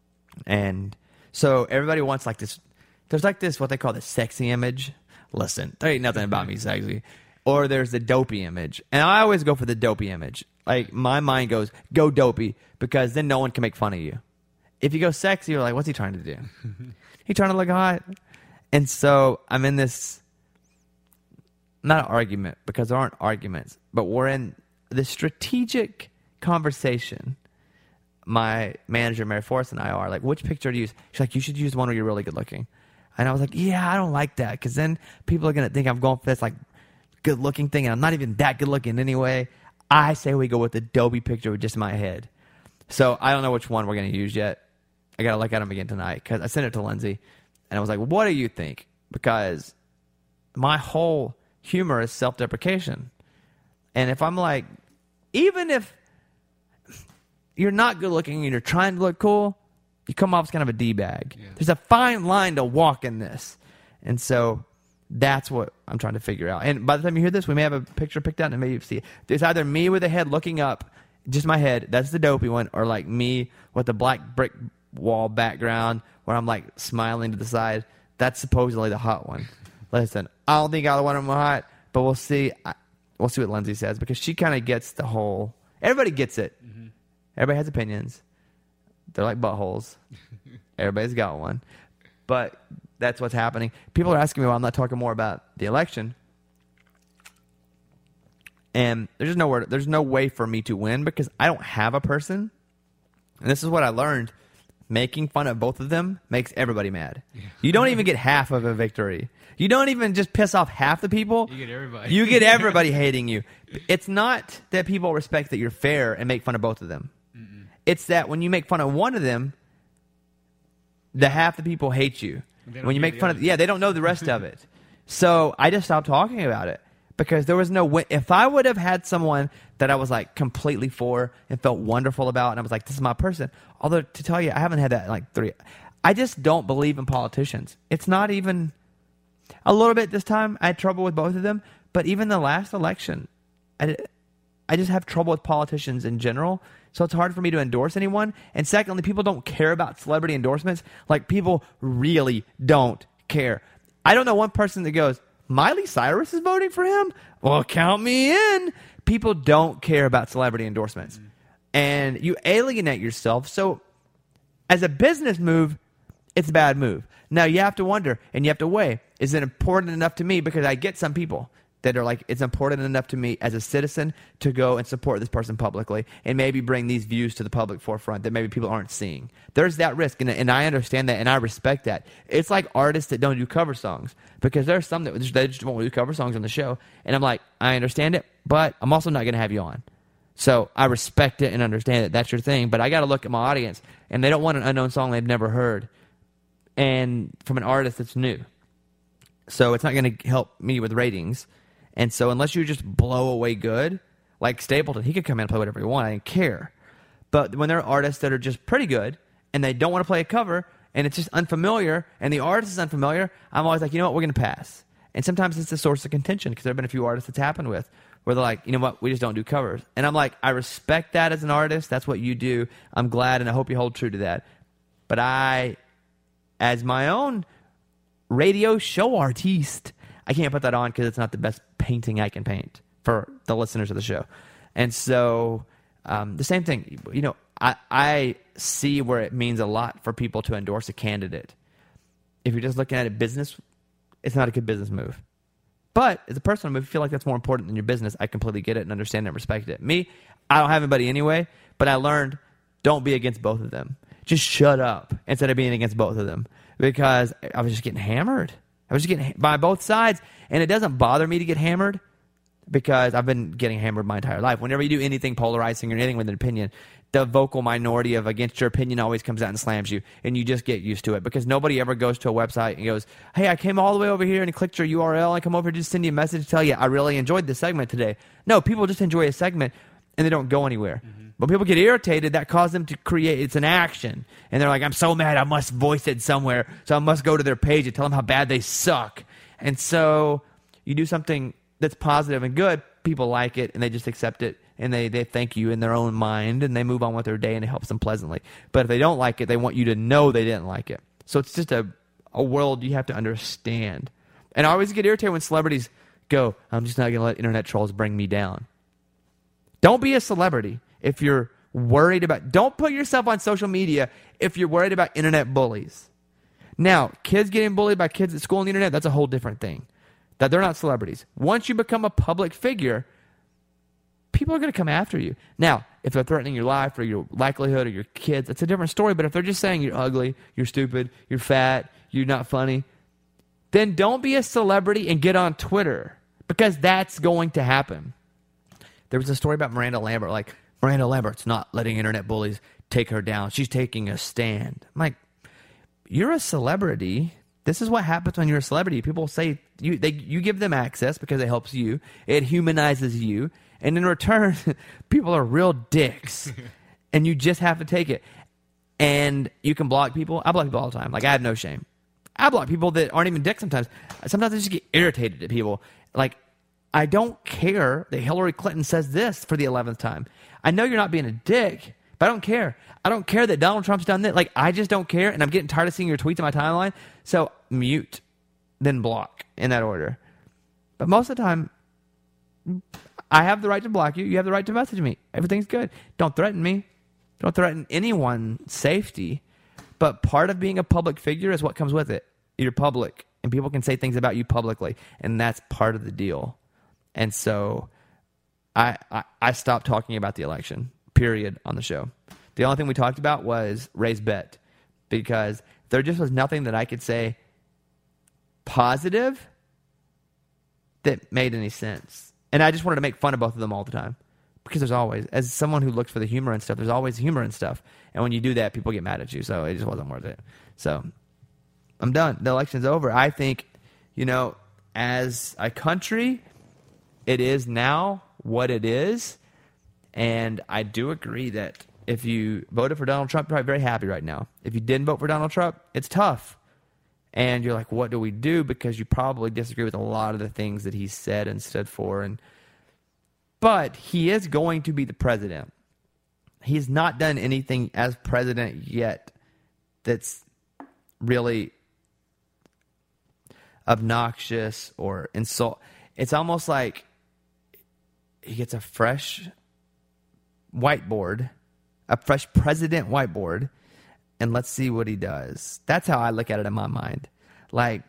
And so everybody wants like this. There's like this, what they call the sexy image. Listen, there ain't nothing about me sexy. Or there's the dopey image. And I always go for the dopey image. Like, my mind goes, go dopey, because then no one can make fun of you. If you go sexy, you're like, what's he trying to do? He's trying to look hot. And so I'm in this, not an argument, because there aren't arguments, but we're in this strategic conversation. My manager, Mary Forrest, and I are like, which picture to use? She's like, you should use one where you're really good looking. And I was like, yeah, I don't like that, because then people are going to think I'm going for this like good looking thing, and I'm not even that good looking anyway. I say we go with the dopey picture with just my head. So I don't know which one we're going to use yet. I got to look at them again tonight because I sent it to Lindsay, and I was like, what do you think? Because my whole humor is self-deprecation. And if I'm like, even if you're not good looking and you're trying to look cool, you come off as kind of a D-bag. Yeah. There's a fine line to walk in this. And so that's what I'm trying to figure out. And by the time you hear this, we may have a picture picked out and maybe you see it. It's either me with a head looking up, just my head, that's the dopey one, or like me with the black brick wall background where I'm like smiling to the side. That's supposedly the hot one. Listen, I don't think either one of them are hot, but we'll see. We'll see what Lindsay says because she kind of gets the whole. Everybody gets it. Mm-hmm. Everybody has opinions. They're like buttholes. Everybody's got one, but that's what's happening. People are asking me why I'm not talking more about the election, and there's no way for me to win because I don't have a person. And this is what I learned: making fun of both of them makes everybody mad. Yeah. You don't even get half of a victory. You don't even just piss off half the people. You get everybody. You get everybody hating you. It's not that people respect that you're fair and make fun of both of them. Mm-mm. It's that when you make fun of one of them, the half the people hate you. When you make fun of, they don't know the rest of it. So I just stopped talking about it because there was no way. If I would have had someone that I was like completely for and felt wonderful about, and I was like, this is my person. Although to tell you, I haven't had that in like 3. I just don't believe in politicians. It's not even. A little bit this time. I had trouble with both of them. But even the last election, I just have trouble with politicians in general. So it's hard for me to endorse anyone. And secondly, people don't care about celebrity endorsements. Like, people really don't care. I don't know one person that goes, Miley Cyrus is voting for him? Well, count me in. People don't care about celebrity endorsements. Mm-hmm. And you alienate yourself. So as a business move, it's a bad move. Now, you have to wonder, and you have to weigh, is it important enough to me? Because I get some people that are like, it's important enough to me as a citizen to go and support this person publicly and maybe bring these views to the public forefront that maybe people aren't seeing. There's that risk, and I understand that, and I respect that. It's like artists that don't do cover songs because there's some that they just won't do cover songs on the show. And I'm like, I understand it, but I'm also not going to have you on. So I respect it and understand that that's your thing, but I got to look at my audience, and they don't want an unknown song they've never heard. And from an artist that's new. So it's not going to help me with ratings. And so unless you just blow away good, like Stapleton, he could come in and play whatever he wants. I didn't care. But when there are artists that are just pretty good and they don't want to play a cover and it's just unfamiliar and the artist is unfamiliar, I'm always like, you know what, we're going to pass. And sometimes it's a source of contention because there have been a few artists it's happened with where they're like, you know what, we just don't do covers. And I'm like, I respect that as an artist. That's what you do. I'm glad and I hope you hold true to that. But as my own radio show artiste, I can't put that on because it's not the best painting I can paint for the listeners of the show. And so the same thing, you know, I see where it means a lot for people to endorse a candidate. If you're just looking at it business, it's not a good business move. But as a personal move, if you feel like that's more important than your business, I completely get it and understand it and respect it. Me, I don't have anybody anyway, but I learned don't be against both of them. Just shut up instead of being against both of them because I was just getting hammered. I was just getting by both sides, and it doesn't bother me to get hammered because I've been getting hammered my entire life. Whenever you do anything polarizing or anything with an opinion, the vocal minority of against your opinion always comes out and slams you, and you just get used to it because nobody ever goes to a website and goes, hey, I came all the way over here and clicked your URL. I come over to just send you a message to tell you I really enjoyed this segment today. No, people just enjoy a segment, and they don't go anywhere. Mm-hmm. When people get irritated, that causes them to create, it's an action. And they're like, I'm so mad, I must voice it somewhere. So I must go to their page and tell them how bad they suck. And so you do something that's positive and good, people like it, and they just accept it, and they thank you in their own mind, and they move on with their day, and it helps them pleasantly. But if they don't like it, they want you to know they didn't like it. So it's just a world you have to understand. And I always get irritated when celebrities go, I'm just not going to let internet trolls bring me down. Don't be a celebrity if you're worried about... Don't put yourself on social media if you're worried about internet bullies. Now, kids getting bullied by kids at school on the internet, that's a whole different thing. That they're not celebrities. Once you become a public figure, people are going to come after you. Now, if they're threatening your life or your livelihood or your kids, that's a different story. But if they're just saying you're ugly, you're stupid, you're fat, you're not funny, then don't be a celebrity and get on Twitter because that's going to happen. There was a story about Miranda Lambert, like Miranda Lambert's not letting internet bullies take her down. She's taking a stand. I'm like, you're a celebrity. This is what happens when you're a celebrity. People say you give them access because it helps you. It humanizes you. And in return, people are real dicks. And you just have to take it. And you can block people. I block people all the time. Like, I have no shame. I block people that aren't even dicks sometimes. Sometimes I just get irritated at people. Like, I don't care that Hillary Clinton says this for the 11th time. I know you're not being a dick, but I don't care. I don't care that Donald Trump's done that. Like, I just don't care, and I'm getting tired of seeing your tweets on my timeline. So, mute, then block, in that order. But most of the time, I have the right to block you. You have the right to message me. Everything's good. Don't threaten me. Don't threaten anyone's safety. But part of being a public figure is what comes with it. You're public, and people can say things about you publicly, and that's part of the deal. And so I stopped talking about the election, period, on the show. The only thing we talked about was Ray's bet, because there just was nothing that I could say positive that made any sense. And I just wanted to make fun of both of them all the time. Because there's always, as someone who looks for the humor and stuff, there's always humor and stuff. And when you do that, people get mad at you. So it just wasn't worth it. So I'm done. The election's over. I think, as a country, it is now what it is. And I do agree that if you voted for Donald Trump, you're probably very happy right now. If you didn't vote for Donald Trump, it's tough. And you're like, what do we do? Because you probably disagree with a lot of the things that he said and stood for. But he is going to be the president. He's not done anything as president yet that's really obnoxious or insult. It's almost like he gets a fresh whiteboard, a fresh president whiteboard, and let's see what he does. That's how I look at it in my mind. Like,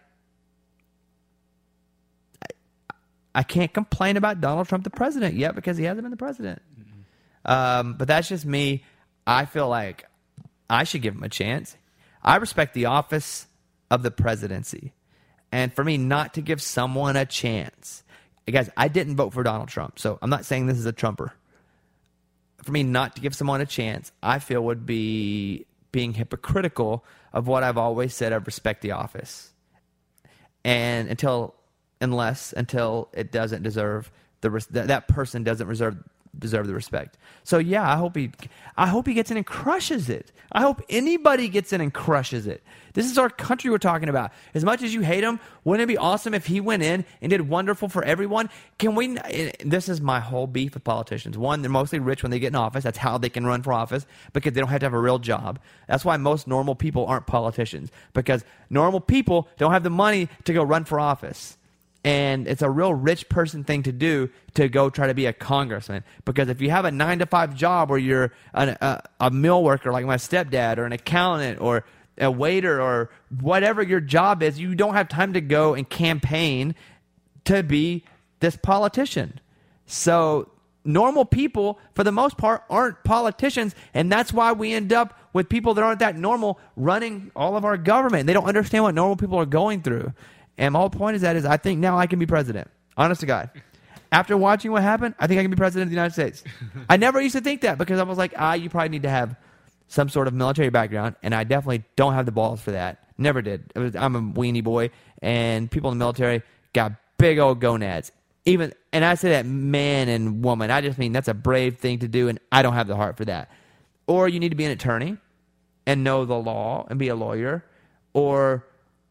I can't complain about Donald Trump, the president, yet because he hasn't been the president. But that's just me. I feel like I should give him a chance. I respect the office of the presidency. And for me not to give someone a chance. Guys, I didn't vote for Donald Trump, so I'm not saying this is a Trumper. For me not to give someone a chance, I feel would be being hypocritical of what I've always said of respect the office. And until it doesn't deserve that person doesn't deserve the respect. So yeah, I hope he gets in and crushes it. I hope anybody gets in and crushes it. This is our country we're talking about. As much as you hate him, wouldn't it be awesome if he went in and did wonderful for everyone? This is my whole beef with politicians. One, they're mostly rich when they get in office. That's how they can run for office, because they don't have to have a real job. That's why most normal people aren't politicians, because normal people don't have the money to go run for office. And it's a real rich person thing to do, to go try to be a congressman. Because if you have a 9-to-5 job where you're a mill worker like my stepdad, or an accountant, or a waiter, or whatever your job is, you don't have time to go and campaign to be this politician. So normal people, for the most part, aren't politicians. And that's why we end up with people that aren't that normal running all of our government. They don't understand what normal people are going through. And my whole point is I think now I can be president. Honest to God. After watching what happened, I think I can be president of the United States. I never used to think that, because I was like, you probably need to have some sort of military background, and I definitely don't have the balls for that. Never did. I'm a weenie boy, and people in the military got big old gonads. And I say that man and woman. I just mean that's a brave thing to do, and I don't have the heart for that. Or you need to be an attorney and know the law and be a lawyer, or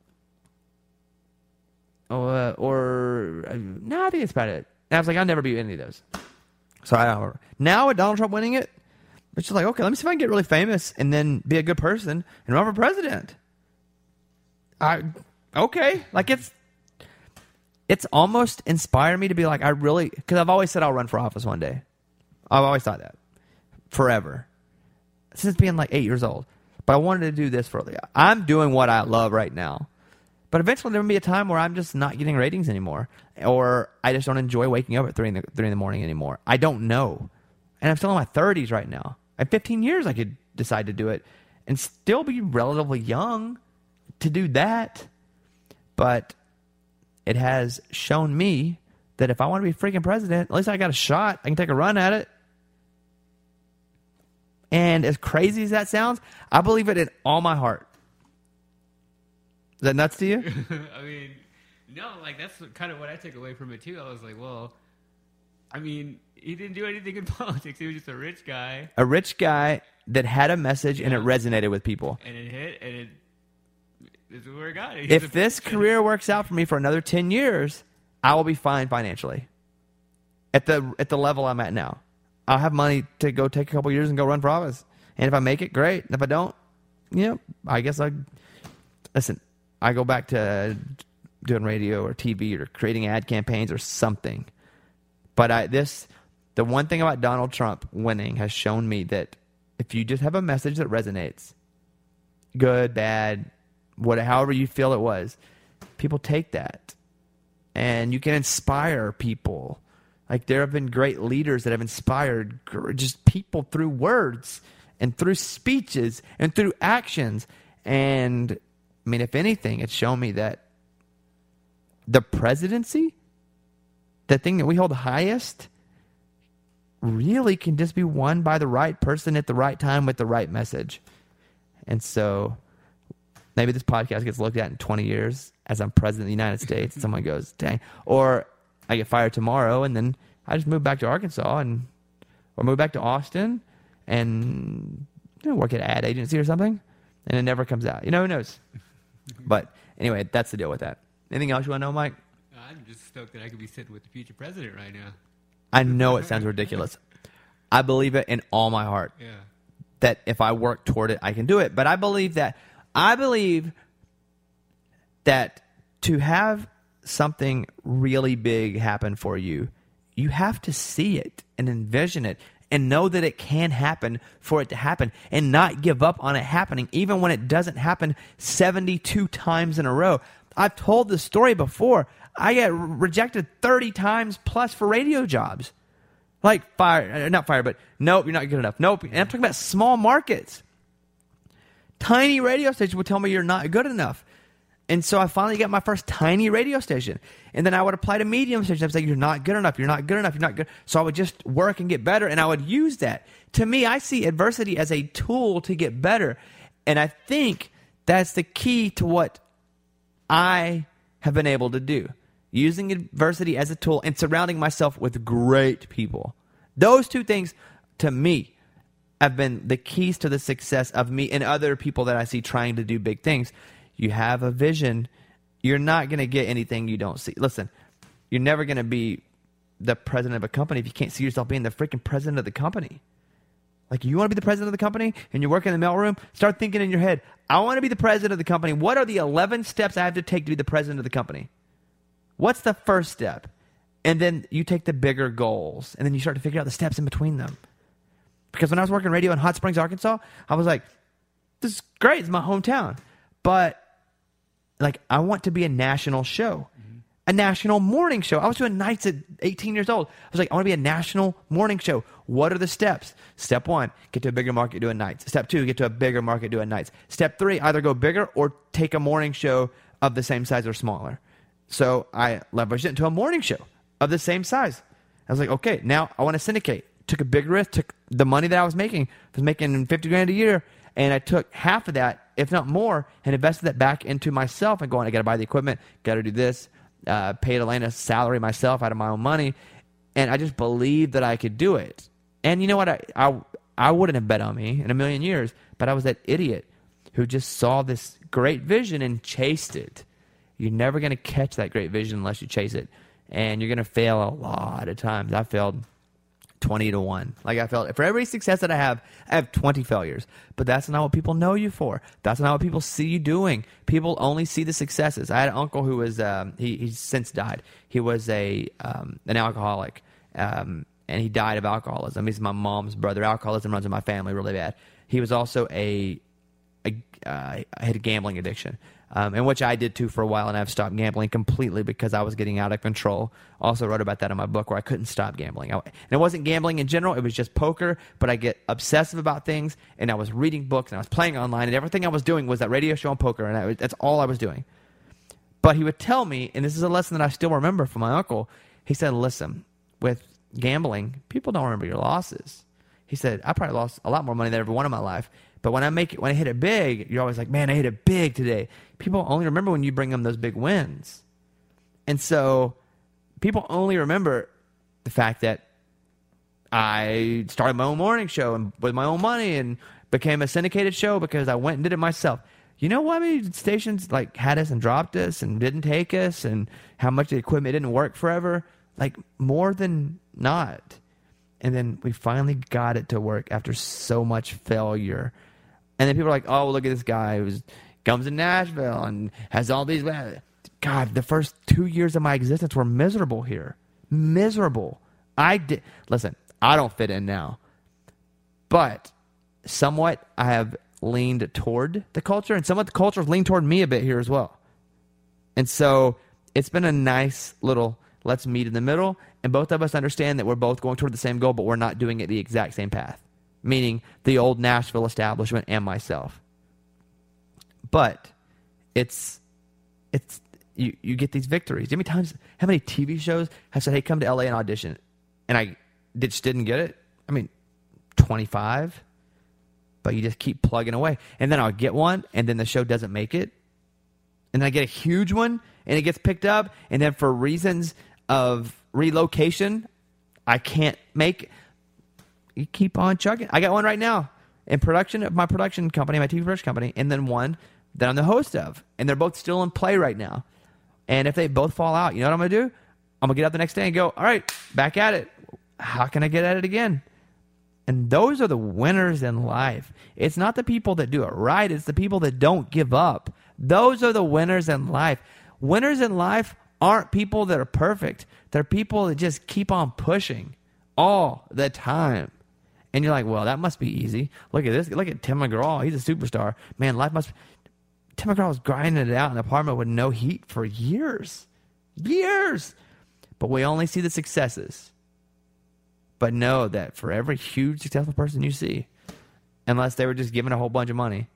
no, I think it's about it. And I was like, I'll never be any of those. So I don't remember. Now with Donald Trump winning it, it's just like, okay, let me see if I can get really famous and then be a good person and run for president. Okay. Like, it's almost inspired me to be like, because I've always said I'll run for office one day. I've always thought that. Forever. Since being like 8 years old. But I wanted to do this for I'm doing what I love right now. But eventually there will be a time where I'm just not getting ratings anymore. Or I just don't enjoy waking up at 3 in the morning anymore. I don't know. And I'm still in my 30s right now. At 15 years I could decide to do it and still be relatively young to do that. But it has shown me that if I want to be freaking president, at least I got a shot. I can take a run at it. And as crazy as that sounds, I believe it in all my heart. Is that nuts to you? I mean, no, like that's kind of what I took away from it too. I was like, well, I mean, he didn't do anything in politics. He was just a rich guy. A rich guy that had a message and it resonated with people. And it hit, and this is where it got. If this career works out for me for another 10 years, I will be fine financially. At the level I'm at now. I'll have money to go take a couple years and go run for office. And if I make it, great. And if I don't, I guess I go back to doing radio or TV or creating ad campaigns or something. But the one thing about Donald Trump winning has shown me that if you just have a message that resonates, good, bad, however you feel it was, people take that. And you can inspire people. Like there have been great leaders that have inspired just people through words and through speeches and through actions. And I mean, if anything, it's shown me that the presidency, the thing that we hold highest, really can just be won by the right person at the right time with the right message. And so maybe this podcast gets looked at in 20 years as I'm president of the United States and someone goes, dang. Or I get fired tomorrow and then I just move back to Arkansas or move back to Austin and work at an ad agency or something. And it never comes out. Who knows? But anyway, that's the deal with that. Anything else you want to know, Mike? I'm just stoked that I could be sitting with the future president right now. I know it sounds ridiculous. I believe it in all my heart. Yeah. That if I work toward it, I can do it. But I believe that to have something really big happen for you, you have to see it and envision it and know that it can happen for it to happen and not give up on it happening, even when it doesn't happen 72 times in a row. I've told this story before. I get rejected 30 times plus for radio jobs. Like not fired, but nope, you're not good enough. Nope. And I'm talking about small markets. Tiny radio stations would tell me you're not good enough. And so I finally got my first tiny radio station. And then I would apply to medium stations. I would say, you're not good enough. You're not good enough. You're not good. So I would just work and get better. And I would use that. To me, I see adversity as a tool to get better. And I think that's the key to what I have been able to do. Using adversity as a tool and surrounding myself with great people. Those two things, to me, have been the keys to the success of me and other people that I see trying to do big things. You have a vision. You're not going to get anything you don't see. Listen, you're never going to be the president of a company if you can't see yourself being the freaking president of the company. Like, you want to be the president of the company and you work in the mailroom? Start thinking in your head, I want to be the president of the company. What are the 11 steps I have to take to be the president of the company? What's the first step? And then you take the bigger goals, and then you start to figure out the steps in between them. Because when I was working radio in Hot Springs, Arkansas, I was like, this is great. It's my hometown. But like, I want to be a national show, a national morning show. I was doing nights at 18 years old. I was like, I want to be a national morning show. What are the steps? Step 1, get to a bigger market doing nights. Step 2, get to a bigger market doing nights. Step 3, either go bigger or take a morning show of the same size or smaller. So I leveraged it into a morning show of the same size. I was like, okay, now I want to syndicate. Took a big risk, took the money that I was making $50,000 a year, and I took half of that, if not more, and invested that back into myself and going, I got to buy the equipment, got to do this, paid Elena salary myself out of my own money, and I just believed that I could do it. And you know what? I wouldn't have bet on me in a million years, but I was that idiot who just saw this great vision and chased it. You're never going to catch that great vision unless you chase it. And you're going to fail a lot of times. I failed 20-1. Like, I failed. For every success that I have 20 failures. But that's not what people know you for. That's not what people see you doing. People only see the successes. I had an uncle who was, he's since died. He was an alcoholic. And he died of alcoholism. He's my mom's brother. Alcoholism runs in my family really bad. He was also had a gambling addiction. And which I did too for a while, and I've stopped gambling completely because I was getting out of control. Also wrote about that in my book where I couldn't stop gambling. And it wasn't gambling in general, it was just poker, but I get obsessive about things, and I was reading books, and I was playing online, and everything I was doing was that radio show and poker, and that's all I was doing. But he would tell me, and this is a lesson that I still remember from my uncle, he said, listen, with gambling, people don't remember your losses. He said, I probably lost a lot more money than I ever won in my life. But when I hit it big, you're always like, man, I hit it big today. People only remember when you bring them those big wins. And so people only remember the fact that I started my own morning show and with my own money and became a syndicated show because I went and did it myself. You know how many stations like had us and dropped us and didn't take us, and how much the equipment didn't work forever? Like more than not. And then we finally got it to work after so much failure. And then people are like, oh, well, look at this guy who comes to Nashville and has all these. God, the first 2 years of my existence were miserable here. Miserable. Listen, I don't fit in now. But somewhat I have leaned toward the culture, and somewhat the culture has leaned toward me a bit here as well. And so it's been a nice little let's meet in the middle, and both of us understand that we're both going toward the same goal, but we're not doing it the exact same path, meaning the old Nashville establishment and myself. But it's you get these victories. How many TV shows have said, hey, come to LA and audition, and I just didn't get it? I mean, 25. But you just keep plugging away. And then I'll get one, and then the show doesn't make it. And then I get a huge one, and it gets picked up. And then for reasons of relocation, I can't make. You keep on chugging. I got one right now in production of my production company, my TV production company, and then one that I'm the host of. And they're both still in play right now. And if they both fall out, you know what I'm going to do? I'm going to get up the next day and go, all right, back at it. How can I get at it again? And those are the winners in life. It's not the people that do it right. It's the people that don't give up. Those are the winners in life. Winners in life aren't people that are perfect. They're people that just keep on pushing all the time. And you're like, well, that must be easy. Look at this. Look at Tim McGraw. He's a superstar. Man, life must be... Tim McGraw was grinding it out in an apartment with no heat for years. Years. But we only see the successes. But know that for every huge successful person you see, unless they were just given a whole bunch of money,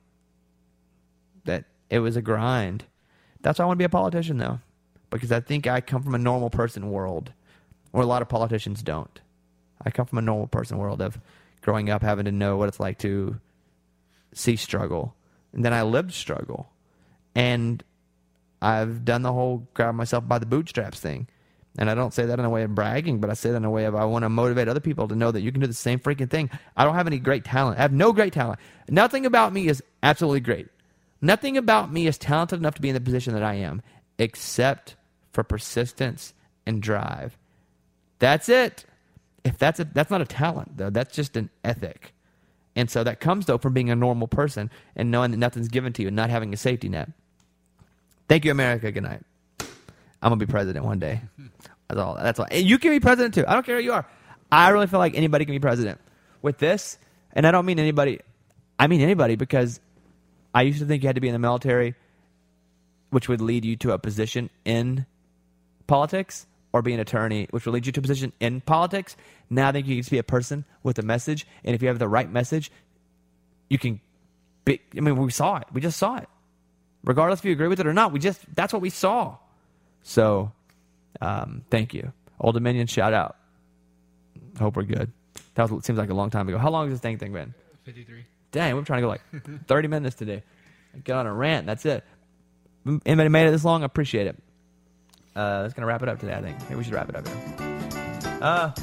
that it was a grind. That's why I want to be a politician, though. Because I think I come from a normal person world, where a lot of politicians don't. I come from a normal person world of growing up having to know what it's like to see struggle. And then I lived struggle. And I've done the whole grab myself by the bootstraps thing. And I don't say that in a way of bragging, but I say that in a way of I want to motivate other people to know that you can do the same freaking thing. I don't have any great talent. I have no great talent. Nothing about me is absolutely great. Nothing about me is talented enough to be in the position that I am, except for persistence and drive. That's it. If that's not a talent, though. That's just an ethic. And so that comes, though, from being a normal person and knowing that nothing's given to you and not having a safety net. Thank you, America. Good night. I'm going to be president one day. That's all. And you can be president, too. I don't care who you are. I really feel like anybody can be president. With this, and I don't mean anybody. I mean anybody, because I used to think you had to be in the military, which would lead you to a position in politics, or be an attorney, which would lead you to a position in politics. Now I think you can just be a person with a message, and if you have the right message, you can be. I mean, we saw it. We just saw it. Regardless if you agree with it or not, that's what we saw. So, thank you. Old Dominion, shout out. Hope we're good. That seems like a long time ago. How long has this thing been? 53. Dang, we're trying to go like 30 minutes today. Get on a rant. That's it. Anybody made it this long? I appreciate it. That's going to wrap it up today, I think. Maybe we should wrap it up here.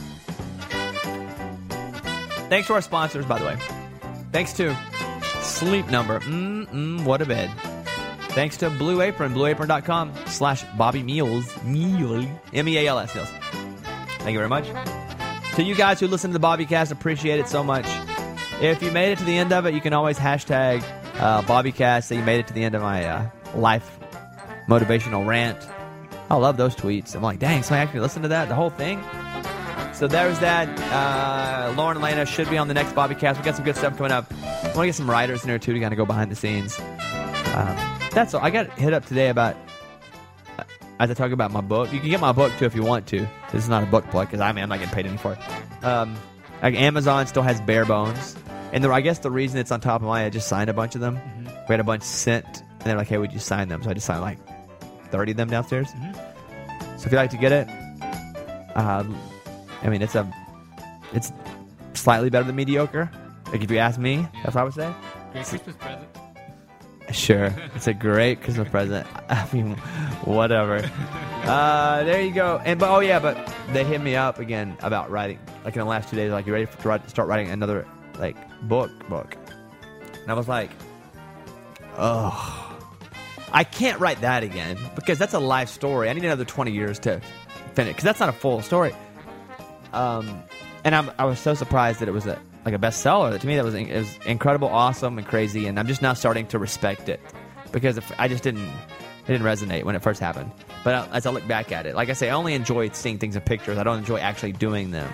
Thanks to our sponsors, by the way. Thanks to Sleep Number. What a bed. Thanks to Blue Apron, blueapron.com/Bobby Meals. M-E-A-L-S. Meals. Thank you very much. To you guys who listen to the Bobbycast, appreciate it so much. If you made it to the end of it, you can always hashtag Bobbycast that you made it to the end of my life motivational rant. I love those tweets. I'm like, dang, somebody actually listened to that, the whole thing? So there's that. Lauren and Lena should be on the next Bobbycast. We got some good stuff coming up. I want to get some writers in there, too, to kind of go behind the scenes. That's all. I got hit up today about, as I talk about my book. You can get my book, too, if you want to. This is not a book plug, because I'm not getting paid any for it. Like Amazon still has Bare Bones. And I guess the reason it's on top of mine, I just signed a bunch of them. Mm-hmm. We had a bunch sent, and they're like, hey, would you sign them? So I just signed like 30 of them downstairs. Mm-hmm. So if you'd like to get it, I mean, it's slightly better than mediocre. Like if you ask me, that's what I would say. Great Christmas present. Sure, it's a great Christmas present. I mean, whatever. There you go. But they hit me up again about writing. Like in the last 2 days, like, you ready to start writing another like book? And I was like, oh, I can't write that again because that's a life story. I need another 20 years to finish because that's not a full story. And I was so surprised that it was a bestseller. To me, it was incredible, awesome, and crazy. And I'm just now starting to respect it because it didn't resonate when it first happened. But as I look back at it, like I say, I only enjoy seeing things in pictures. I don't enjoy actually doing them.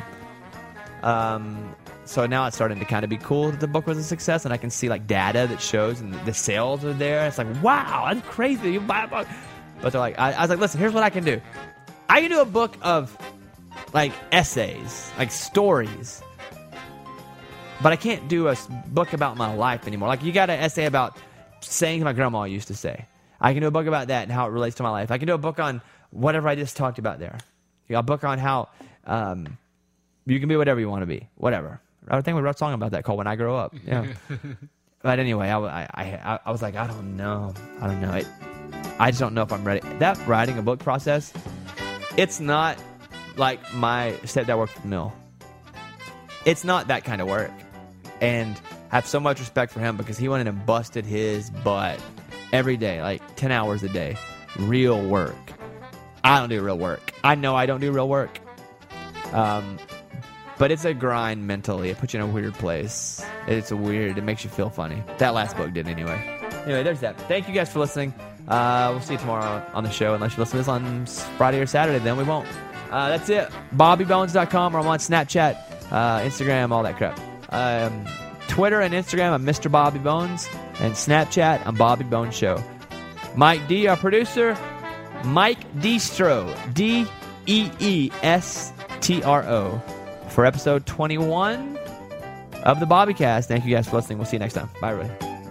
So now it's starting to kind of be cool that the book was a success, and I can see like data that shows, and the sales are there. It's like, wow, that's crazy. You buy a book, but they're like, I was like, listen, here's what I can do. I can do a book of like essays, like stories. But I can't do a book about my life anymore. Like, you got an essay about sayings my grandma used to say. I can do a book about that and how it relates to my life. I can do a book on whatever I just talked about there. You got a book on how you can be whatever you want to be. Whatever. I think we wrote a song about that called When I Grow Up. Yeah. But anyway, I was like, I don't know. I just don't know if I'm ready. That writing a book process, it's not like my stepdad worked at the mill. It's not that kind of work. And I have so much respect for him because he went in and busted his butt every day, like 10 hours a day. Real work. I don't do real work. I know I don't do real work. But it's a grind mentally. It puts you in a weird place. It makes you feel funny. That last book did anyway. Anyway, there's that. Thank you guys for listening. We'll see you tomorrow on the show. Unless you listen to this on Friday or Saturday, then we won't. That's it. BobbyBones.com, or I'm on Snapchat, Instagram, all that crap. Twitter and Instagram, I'm Mr. Bobby Bones. And Snapchat, I'm Bobby Bones Show. Mike D, our producer. Mike Deestro, Deestro, for episode 21 of the Bobbycast. Thank you guys for listening. We'll see you next time. Bye, everybody.